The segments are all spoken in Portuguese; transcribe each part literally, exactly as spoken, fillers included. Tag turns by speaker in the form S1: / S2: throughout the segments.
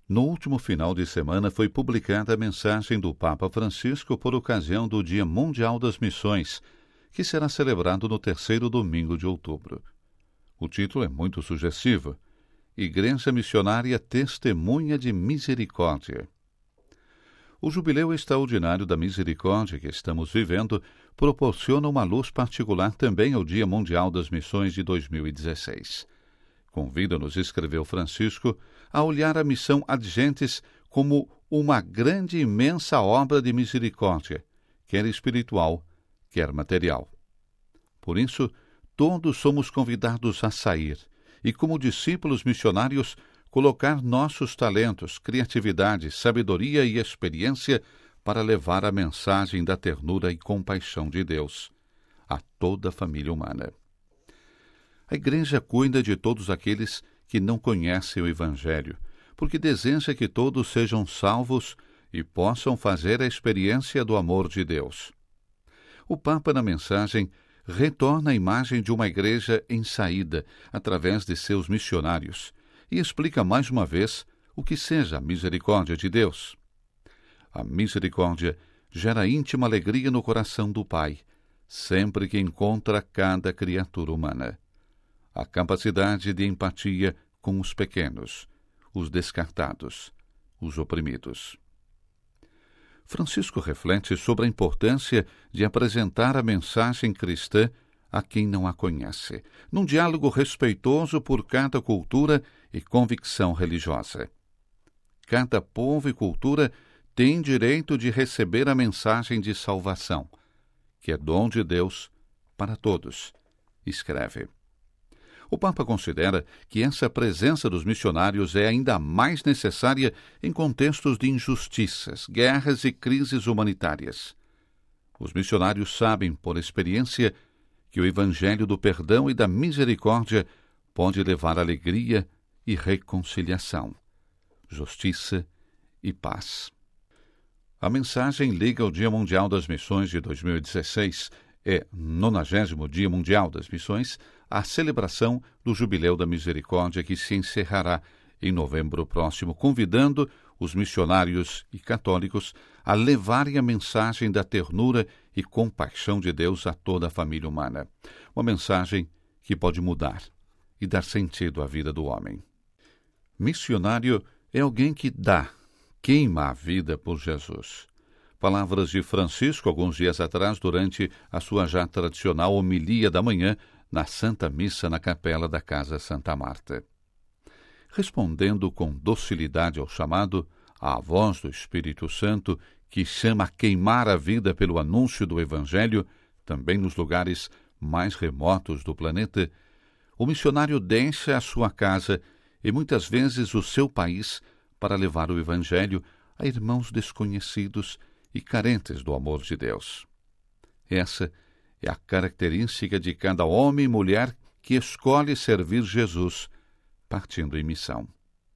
S1: No último final de semana foi publicada a mensagem do Papa Francisco por ocasião do Dia Mundial das Missões, que será celebrado no terceiro domingo de outubro. O título é muito sugestivo: Igreja Missionária Testemunha de Misericórdia. O Jubileu Extraordinário da Misericórdia que estamos vivendo proporciona uma luz particular também ao Dia Mundial das Missões de dois mil e dezesseis. Convida-nos, escreveu Francisco, a olhar a missão Ad Gentes como uma grande e imensa obra de misericórdia, quer espiritual, quer material. Por isso, todos somos convidados a sair e, como discípulos missionários, colocar nossos talentos, criatividade, sabedoria e experiência para levar a mensagem da ternura e compaixão de Deus a toda a família humana. A Igreja cuida de todos aqueles que não conhecem o Evangelho, porque deseja que todos sejam salvos e possam fazer a experiência do amor de Deus. O Papa, na mensagem, retorna a imagem de uma igreja em saída, através de seus missionários, e explica mais uma vez o que seja a misericórdia de Deus. A misericórdia gera íntima alegria no coração do Pai, sempre que encontra cada criatura humana. A capacidade de empatia com os pequenos, os descartados, os oprimidos. Francisco reflete sobre a importância de apresentar a mensagem cristã a quem não a conhece, num diálogo respeitoso por cada cultura e convicção religiosa. Cada povo e cultura tem direito de receber a mensagem de salvação, que é dom de Deus para todos, escreve. O Papa considera que essa presença dos missionários é ainda mais necessária em contextos de injustiças, guerras e crises humanitárias. Os missionários sabem, por experiência, que o Evangelho do perdão e da misericórdia pode levar alegria e reconciliação, justiça e paz. A mensagem liga ao Dia Mundial das Missões de dois mil e dezesseis, é nonagésimo Dia Mundial das Missões, a celebração do Jubileu da Misericórdia que se encerrará em novembro próximo, convidando os missionários e católicos a levarem a mensagem da ternura e compaixão de Deus a toda a família humana. Uma mensagem que pode mudar e dar sentido à vida do homem. Missionário é alguém que dá, queima a vida por Jesus. Palavras de Francisco alguns dias atrás, durante a sua já tradicional homilia da manhã, na Santa Missa na capela da Casa Santa Marta. Respondendo com docilidade ao chamado, à voz do Espírito Santo, que chama a queimar a vida pelo anúncio do Evangelho, também nos lugares mais remotos do planeta, o missionário deixa a sua casa e muitas vezes o seu país para levar o Evangelho a irmãos desconhecidos e carentes do amor de Deus. Essa é a característica de cada homem e mulher que escolhe servir Jesus, partindo em missão.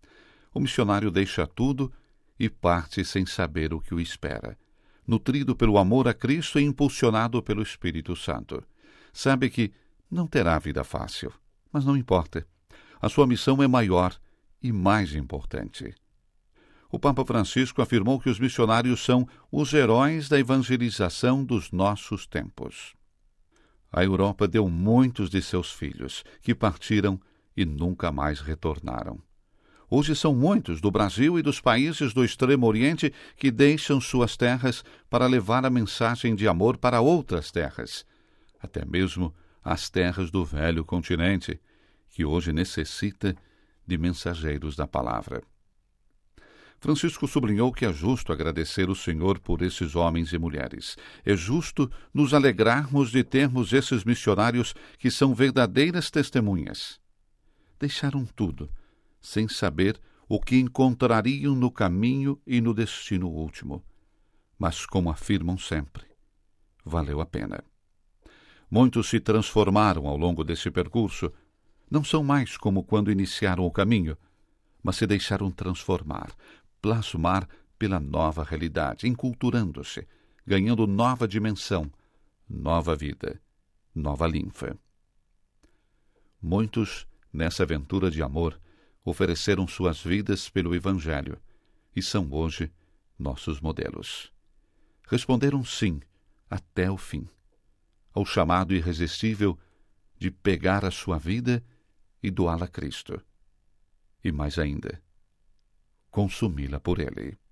S1: O missionário deixa tudo e parte sem saber o que o espera, nutrido pelo amor a Cristo e impulsionado pelo Espírito Santo. Sabe que não terá vida fácil, mas não importa. A sua missão é maior e mais importante. O Papa Francisco afirmou que os missionários são os heróis da evangelização dos nossos tempos. A Europa deu muitos de seus filhos, que partiram e nunca mais retornaram. Hoje são muitos do Brasil e dos países do Extremo Oriente que deixam suas terras para levar a mensagem de amor para outras terras, até mesmo as terras do velho continente, que hoje necessita de mensageiros da palavra. Francisco sublinhou que é justo agradecer o Senhor por esses homens e mulheres. É justo nos alegrarmos de termos esses missionários que são verdadeiras testemunhas. Deixaram tudo, sem saber o que encontrariam no caminho e no destino último. Mas, como afirmam sempre, valeu a pena. Muitos se transformaram ao longo desse percurso. Não são mais como quando iniciaram o caminho, mas se deixaram transformar, plasmar pela nova realidade, enculturando-se, ganhando nova dimensão, nova vida, nova linfa. Muitos, nessa aventura de amor, ofereceram suas vidas pelo Evangelho e são hoje nossos modelos. Responderam sim, até o fim, ao chamado irresistível de pegar a sua vida e doá-la a Cristo. E mais ainda, consumi-la por Ele.